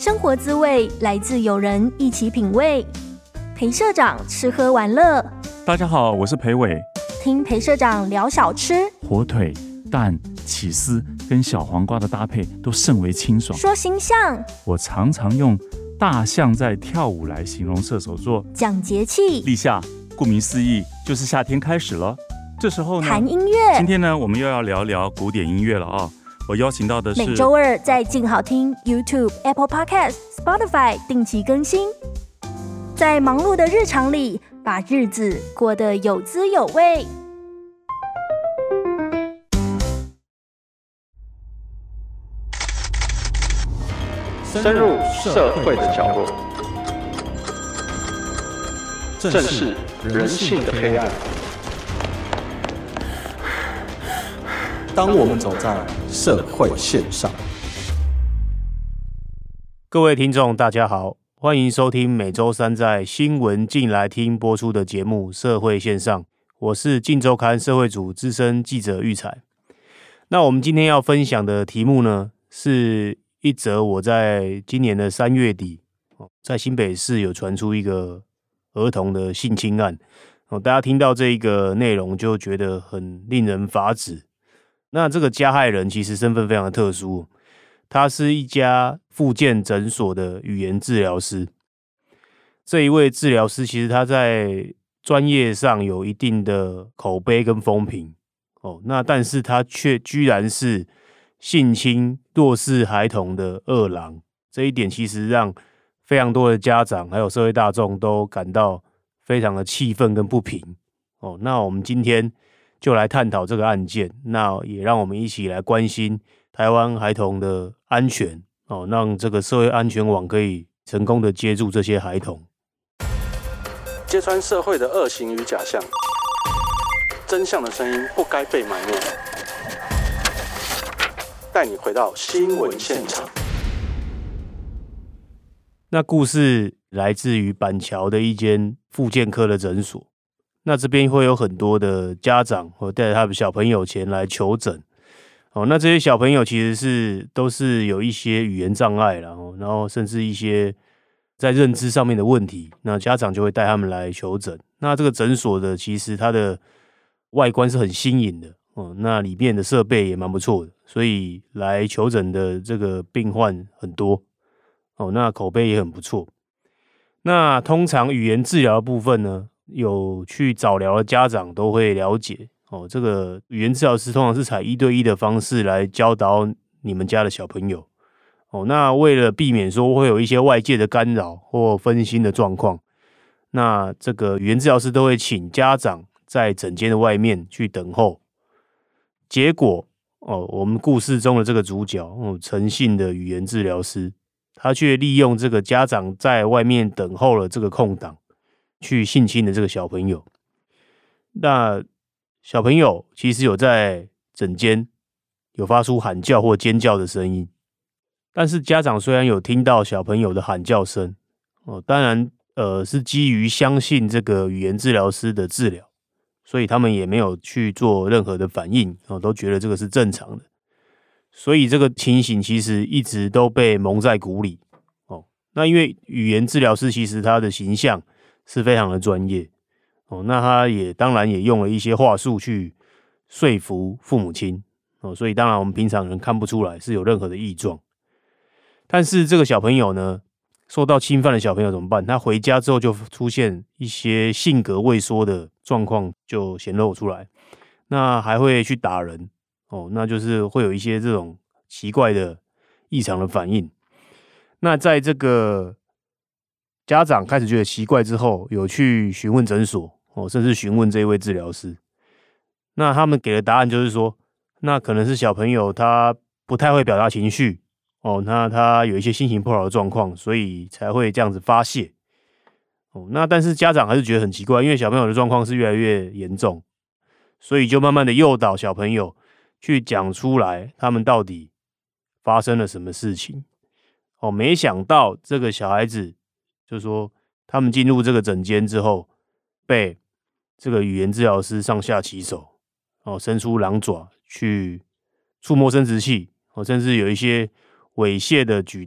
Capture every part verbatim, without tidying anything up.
生活滋味来自有人一起品味。裴社长吃喝玩乐， 大家好，我是裴伟。 听裴社长聊小吃， 火腿、蛋、起司跟小黄瓜的搭配都甚为清爽。 说形象， 我常常用大象在跳舞来形容射手座。 讲节气， 立夏，顾名思义就是夏天开始了。这时候呢， 谈音乐。 今天呢，我们又要聊聊古典音乐了啊、哦！我邀请到的是每周二在静好听 YouTube、Apple Podcast、Spotify 定期更新。在忙碌的日常里，把日子过得有滋有味。 深入社会的角落，正视人性的黑暗。当我们走在社会线上， 各位听众大家好，欢迎收听每周三在新闻进来听播出的节目《社会线上》，我是镜周刊社会组资深记者育才。那我们今天要分享的题目呢，是一则我在今年的三月底，在新北市有传出一个儿童的性侵案，大家听到这一个内容就觉得很令人发指。那这个加害人其实身份非常的特殊，他是一家复健诊所的语言治疗师。这一位治疗师其实他在专业上有一定的口碑跟风评，哦，那但是他却居然是性侵弱势孩童的恶狼，这一点其实让非常多的家长还有社会大众都感到非常的气愤跟不平。哦，那我们今天就来探讨这个案件，那也让我们一起来关心台湾孩童的安全，哦，让这个社会安全网可以成功的接住这些孩童。 揭穿社会的恶行与假象，真相的声音不该被埋没。带你回到新闻现场。 那故事来自于板桥的一间复健科的诊所。那这边会有很多的家长会带着他的小朋友前来求诊，哦，那这些小朋友其实是都是有一些语言障碍啦，然后甚至一些在认知上面的问题，那家长就会带他们来求诊。那这个诊所的其实它的外观是很新颖的，哦，那里面的设备也蛮不错的，所以来求诊的这个病患很多，哦，那口碑也很不错。那通常语言治疗的部分呢，有去早疗的家长都会了解，哦，这个语言治疗师通常是采一对一的方式来教导你们家的小朋友，哦，那为了避免说会有一些外界的干扰或分心的状况，那这个语言治疗师都会请家长在诊间的外面去等候。结果，哦，我们故事中的这个主角，哦，陈姓的语言治疗师，他却利用这个家长在外面等候了这个空档，去性侵的这个小朋友。那小朋友其实有在诊间有发出喊叫或尖叫的声音，但是家长虽然有听到小朋友的喊叫声，哦，当然呃是基于相信这个语言治疗师的治疗，所以他们也没有去做任何的反应，哦，都觉得这个是正常的。所以这个情形其实一直都被蒙在鼓里，哦，那因为语言治疗师其实他的形象是非常的专业，哦，那他也当然也用了一些话术去说服父母亲，哦，所以当然我们平常人看不出来是有任何的异状。但是这个小朋友呢，受到侵犯的小朋友怎么办？他回家之后就出现一些性格畏缩的状况就显露出来，那还会去打人，哦，那就是会有一些这种奇怪的异常的反应。那在这个家长开始觉得奇怪之后，有去询问诊所，哦，甚至询问这一位治疗师。那他们给的答案就是说，那可能是小朋友他不太会表达情绪，哦，那他有一些心情不好的状况，所以才会这样子发泄。哦，那但是家长还是觉得很奇怪，因为小朋友的状况是越来越严重，所以就慢慢的诱导小朋友去讲出来，他们到底发生了什么事情。哦，没想到这个小孩子就说，他们进入这个诊间之后，被这个语言治疗师上下其手，哦，伸出狼爪去触摸生殖器，哦，甚至有一些猥亵的举动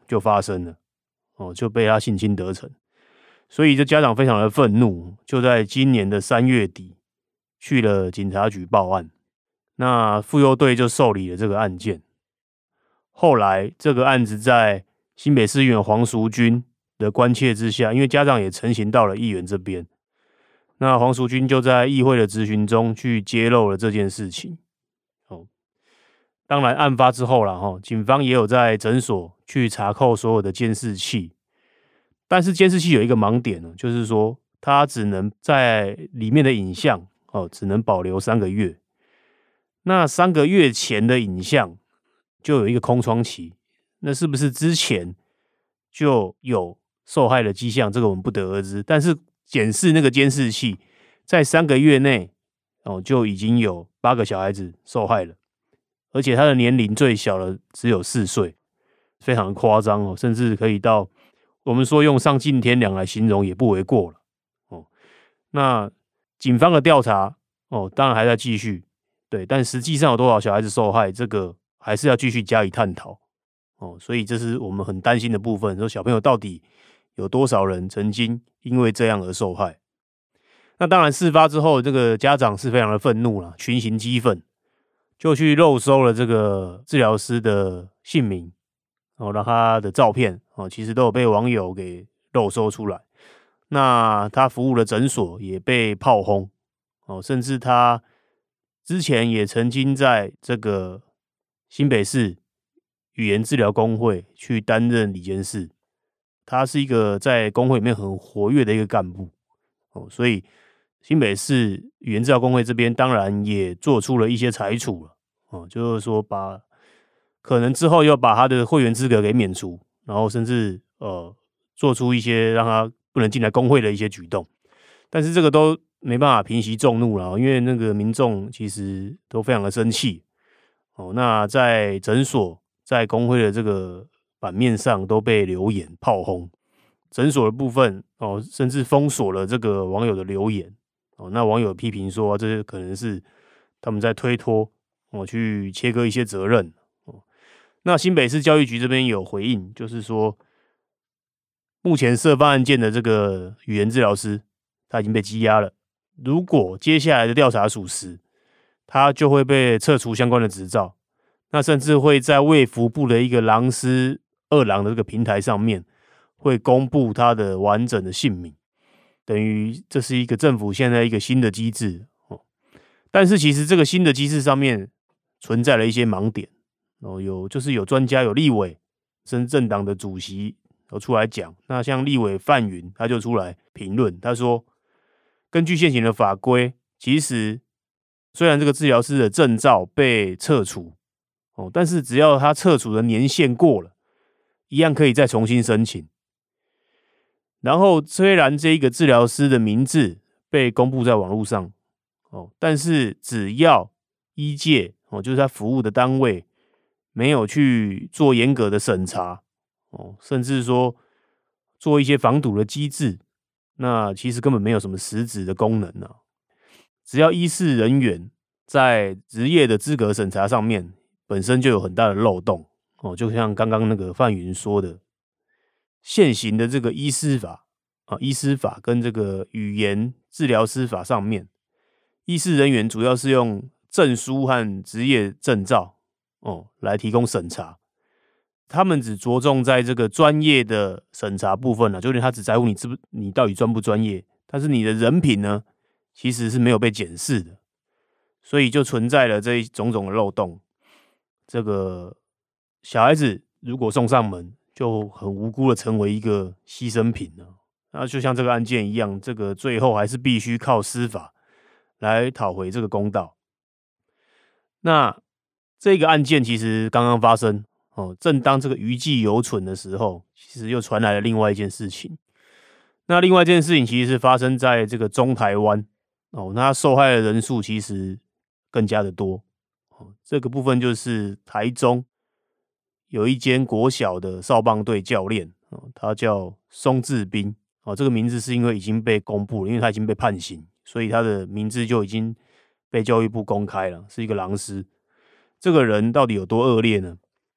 就发生了，哦，就被他性侵得逞。所以这家长非常的愤怒，就在今年的三月底去了警察局报案。那妇幼队就受理了这个案件。后来这个案子在新北市议员黄淑君的关切之下，因为家长也陈情到了议员这边，那黄淑君就在议会的质询中去揭露了这件事情。哦，当然案发之后啦，齁，警方也有在诊所去查扣所有的监视器。但是监视器有一个盲点呢，就是说它只能在里面的影像哦，只能保留三个月。那三个月前的影像就有一个空窗期，那是不是之前就有受害的迹象？这个我们不得而知。但是检视那个监视器，在三个月内哦就已经有八个小孩子受害了，而且他的年龄最小的只有四岁，非常夸张哦，甚至可以到。我们说用丧尽天良来形容也不为过了哦。那警方的调查哦，当然还在继续，对，但实际上有多少小孩子受害，这个还是要继续加以探讨哦。所以这是我们很担心的部分，说小朋友到底有多少人曾经因为这样而受害？那当然，事发之后，这个家长是非常的愤怒了，群情激愤，就去肉搜了这个治疗师的姓名。哦，让他的照片哦，其实都有被网友给肉搜出来。那他服务的诊所也被炮轰哦，甚至他之前也曾经在这个新北市语言治疗工会去担任理监事，他是一个在工会里面很活跃的一个干部哦，所以新北市语言治疗工会这边当然也做出了一些裁处了哦，就是说把。可能之后要把他的会员资格给免除，然后甚至呃做出一些让他不能进来工会的一些举动，但是这个都没办法平息众怒了，因为那个民众其实都非常的生气哦。那在诊所、在工会的这个版面上都被留言炮轰，诊所的部分哦，甚至封锁了这个网友的留言哦。那网友批评说，这可能是他们在推脱哦，去切割一些责任。那新北市教育局这边有回应，就是说，目前涉犯案件的这个语言治疗师，他已经被羁押了。如果接下来的调查属实，他就会被撤除相关的执照，那甚至会在卫福部的一个狼师二郎的这个平台上面，会公布他的完整的姓名，等于这是一个政府现在一个新的机制哦。但是其实这个新的机制上面存在了一些盲点。哦，有就是有专家有立委，甚至政党的主席都出来讲。那像立委范云，他就出来评论，他说，根据现行的法规，其实虽然这个治疗师的证照被撤除，哦，但是只要他撤除的年限过了，一样可以再重新申请。然后虽然这个治疗师的名字被公布在网络上，哦，但是只要医界哦，就是他服务的单位。没有去做严格的审查哦，甚至说做一些防堵的机制，那其实根本没有什么实质的功能啊。只要医事人员在职业的资格审查上面本身就有很大的漏洞哦，就像刚刚那个范云说的，现行的这个医师法啊，医师法跟这个语言治疗师法上面，医事人员主要是用证书和职业证照。哦，来提供审查，他们只着重在这个专业的审查部分了，就是他只在乎你知不你到底专不专业，但是你的人品呢，其实是没有被检视的，所以就存在了这一种种的漏洞。这个小孩子如果送上门，就很无辜的成为一个牺牲品了。那就像这个案件一样，这个最后还是必须靠司法来讨回这个公道。那这个案件其实刚刚发生哦，正当这个余悸犹存的时候，其实又传来了另外一件事情。那另外一件事情其实是发生在这个中台湾哦，那受害的人数其实更加的多哦。这个部分就是台中有一间国小的少棒队教练哦，他叫松志斌哦，这个名字是因为已经被公布了，因为他已经被判刑，所以他的名字就已经被教育部公开了，是一个狼师。这个人到底有多恶劣呢？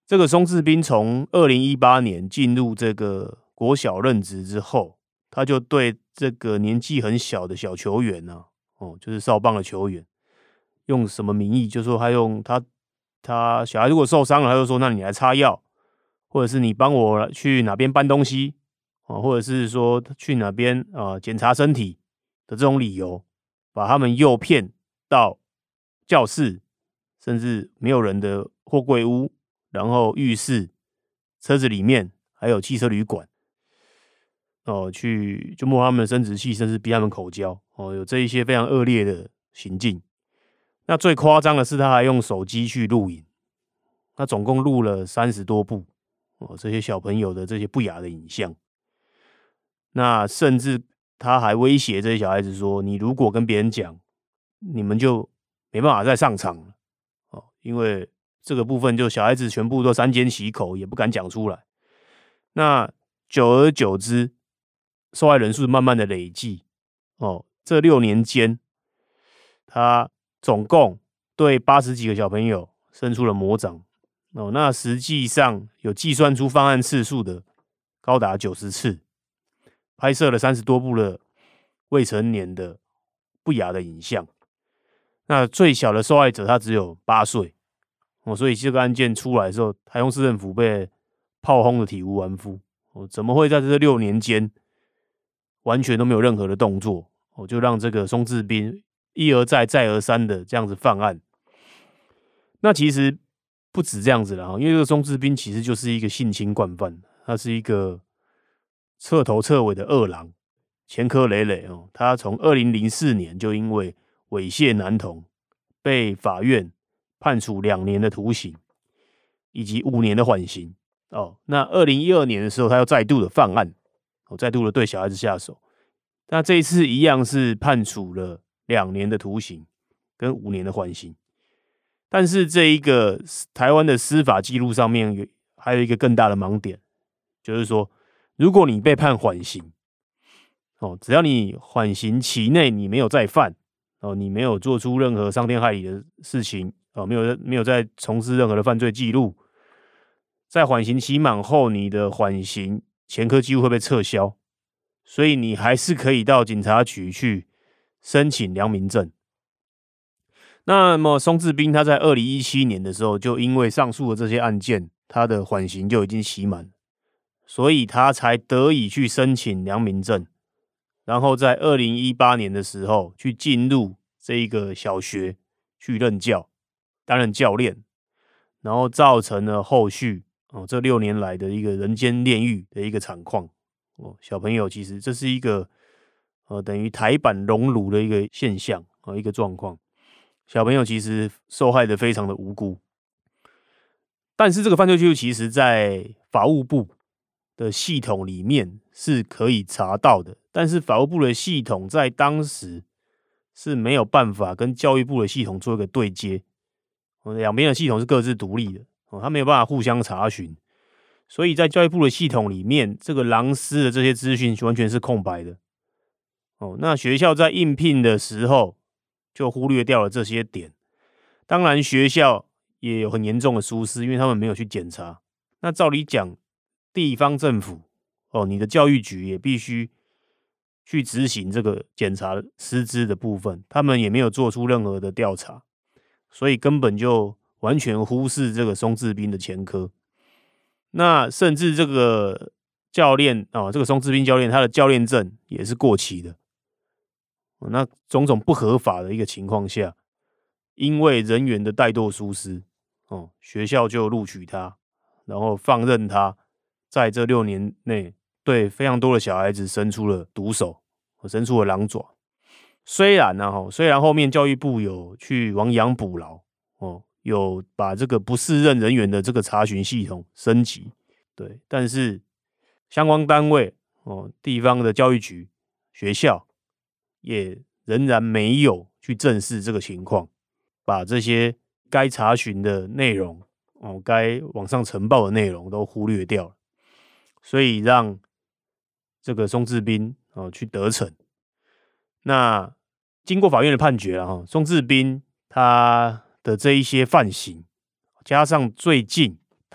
这个松志彬从二零一八年进入这个国小任职之后，他就对这个年纪很小的小球员啊，哦，就是少棒的球员，用什么名义？就说他用他他小孩如果受伤了，他就说那你来擦药，或者是你帮我去哪边搬东西，哦，或者是说去哪边啊检查身体的这种理由，把他们诱骗到教室，甚至没有人的货柜屋，然后浴室、车子里面，还有汽车旅馆，哦，去就摸他们的生殖器，甚至逼他们口交，哦，有这一些非常恶劣的行径。那最夸张的是，他还用手机去录影，他总共录了三十多部，哦，这些小朋友的这些不雅的影像。那甚至他还威胁这些小孩子说：“你如果跟别人讲，你们就没办法再上场了。”哦，因为这个部分就小孩子全部都三缄其口，也不敢讲出来。那久而久之，受害人数慢慢的累计。哦，这六年间，他总共对八十几个小朋友伸出了魔掌。哦，那实际上有计算出犯案次数的高达九十次，拍摄了三十多部的未成年的不雅的影像。那最小的受害者他只有八岁。哦，所以这个案件出来的时候，台中市政府被炮轰的体无完肤。哦，怎么会在这六年间完全都没有任何的动作？哦，就让这个松志彬一而再、再而三的这样子犯案。那其实不止这样子啦，因为这个松志彬其实就是一个性侵惯犯，他是一个彻头彻尾的恶狼，前科累累哦。他从二零零四年就因为猥亵男童被法院判处两年的徒刑以及五年的缓刑。哦，那二零一二年的时候，他又再度的犯案，哦，再度的对小孩子下手。那这一次一样是判处了两年的徒刑跟五年的缓刑。但是这一个台湾的司法记录上面有还有一个更大的盲点，就是说，如果你被判缓刑，哦，只要你缓刑期内你没有再犯，哦，你没有做出任何伤天害理的事情，哦，没有没有再从事任何的犯罪记录，在缓刑期满后，你的缓刑前科几乎会被撤销，所以你还是可以到警察局去申请良民证。那么松志彬他在二零一七年的时候，就因为上述的这些案件，他的缓刑就已经期满，所以他才得以去申请良民证，然后在二零一八年的时候去进入这一个小学去任教，担任教练，然后造成了后续哦这六年来的一个人间炼狱的一个惨况。哦，小朋友其实这是一个呃等于台版熔炉的一个现象啊、哦，一个状况。小朋友其实受害的非常的无辜，但是这个犯罪记录其实在法务部的系统里面是可以查到的，但是法务部的系统在当时是没有办法跟教育部的系统做一个对接，两边的系统是各自独立的，他没有办法互相查询，所以在教育部的系统里面，这个狼师的这些资讯完全是空白的。哦，那学校在应聘的时候就忽略掉了这些点，当然学校也有很严重的疏失，因为他们没有去检查。那照理讲，地方政府哦，你的教育局也必须去执行这个检查师资的部分，他们也没有做出任何的调查，所以根本就完全忽视这个松志彬的前科。那甚至这个教练哦，这个松志彬教练他的教练证也是过期的。那种种不合法的一个情况下，因为人员的怠惰疏失，哦，学校就录取他，然后放任他在这六年内对非常多的小孩子伸出了毒手，伸出了狼爪。虽然呢、啊，虽然后面教育部有去亡羊补牢，哦，有把这个不适任人员的这个查询系统升级，对，但是相关单位哦，地方的教育局、学校也仍然没有去正视这个情况，把这些该查询的内容哦，该往上呈报的内容都忽略掉了，所以让这个松志彬哦去得逞。那经过法院的判决啊，松志彬他的这一些犯行，加上最近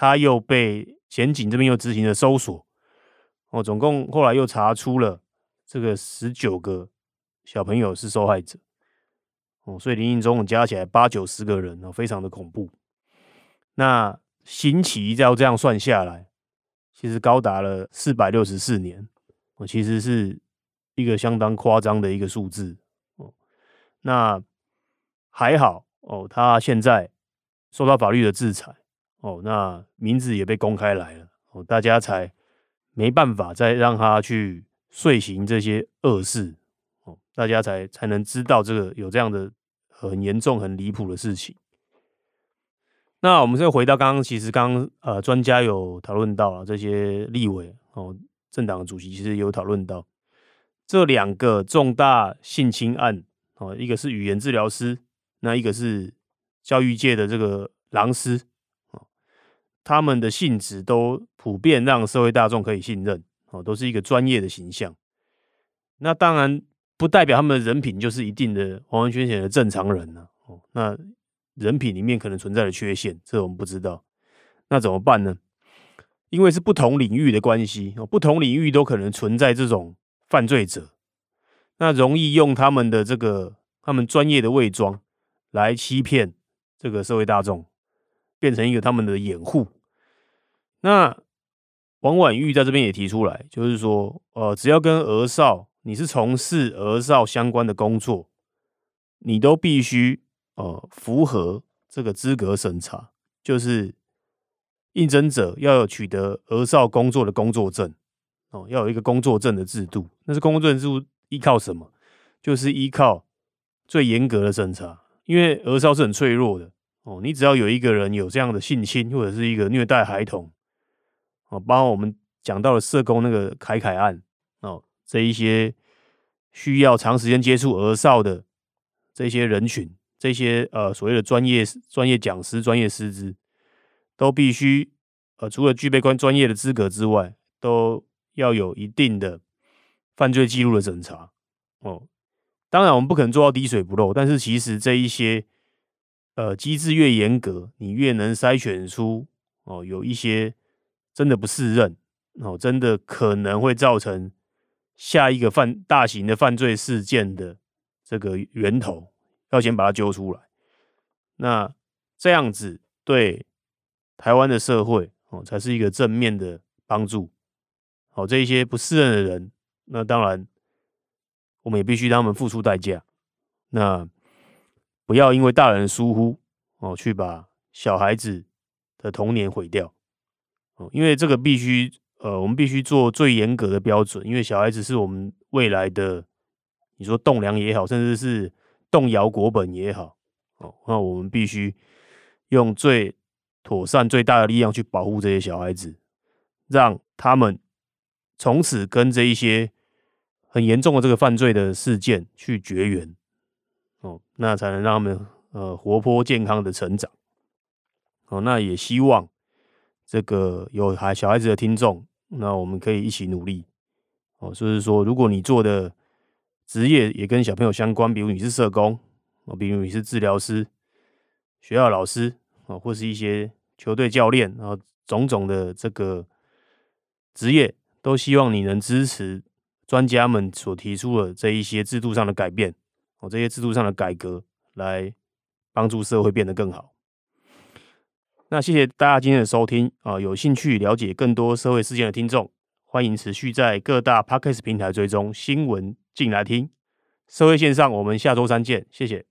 他又被检警这边又执行了搜索，哦，总共后来又查出了这个十九个小朋友是受害者，哦，所以林林总总加起来八九十个人，哦，非常的恐怖。那刑期要这样算下来，其实高达了四百六十四年，哦，其实是一个相当夸张的一个数字，哦。那还好哦，他现在受到法律的制裁，哦，那名字也被公开来了，哦，大家才没办法再让他去遂行这些恶事，哦，大家才才能知道这个有这样的很严重、很离谱的事情。那我们再回到刚刚，其实刚刚呃专家有讨论到了这些立委哦，政党的主席其实有讨论到这两个重大性侵案哦，一个是语言治疗师，那一个是教育界的这个狼师哦，他们的性质都普遍让社会大众可以信任哦，都是一个专业的形象。那当然不代表他们的人品就是一定的完完全全的正常人呢，啊，哦，那人品里面可能存在的缺陷，这我们不知道。那怎么办呢？因为是不同领域的关系，不同领域都可能存在这种犯罪者，那容易用他们的这个他们专业的伪装来欺骗这个社会大众，变成一个他们的掩护。那王婉玉在这边也提出来，就是说，呃，只要跟儿少，你是从事儿少相关的工作，你都必须呃符合这个资格审查，就是应征者要有取得儿少工作的工作证，哦，要有一个工作证的制度。那是工作证制度依靠什么？就是依靠最严格的审查，因为儿少是很脆弱的哦。你只要有一个人有这样的性侵或者是一个虐待孩童，哦，包括我们讲到的社工那个凯凯案哦，这一些需要长时间接触儿少的这些人群，这些呃所谓的专业专业讲师、专业师资，都必须呃除了具备关专业的资格之外，都要有一定的犯罪记录的审查哦。当然，我们不可能做到滴水不漏，但是其实这一些呃机制越严格，你越能筛选出哦有一些真的不适任哦，真的可能会造成下一个犯大型的犯罪事件的这个源头，要先把它揪出来。那这样子对台湾的社会哦，才是一个正面的帮助。好，这一些不适任的人，那当然我们也必须让他们付出代价。那不要因为大人的疏忽哦，去把小孩子的童年毁掉哦，因为这个必须呃，我们必须做最严格的标准，因为小孩子是我们未来的，你说栋梁也好，甚至是动摇国本也好哦，那我们必须用最妥善、最大的力量去保护这些小孩子，让他们从此跟这一些很严重的这个犯罪的事件去绝缘哦，那才能让他们呃活泼健康的成长哦。那也希望这个有孩小孩子的听众，那我们可以一起努力哦。就是说，如果你做的职业也跟小朋友相关，比如你是社工哦，比如你是治疗师、学校老师哦，或是一些球队教练，然后种种的这个职业，都希望你能支持专家们所提出的这一些制度上的改变哦，这些制度上的改革，来帮助社会变得更好。那谢谢大家今天的收听啊！有兴趣了解更多社会事件的听众，欢迎持续在各大 Podcast 平台追踪新闻进来听。社会线上，我们下周三见，谢谢。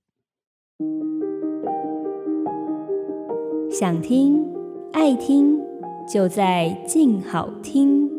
想听爱听，就在静好听。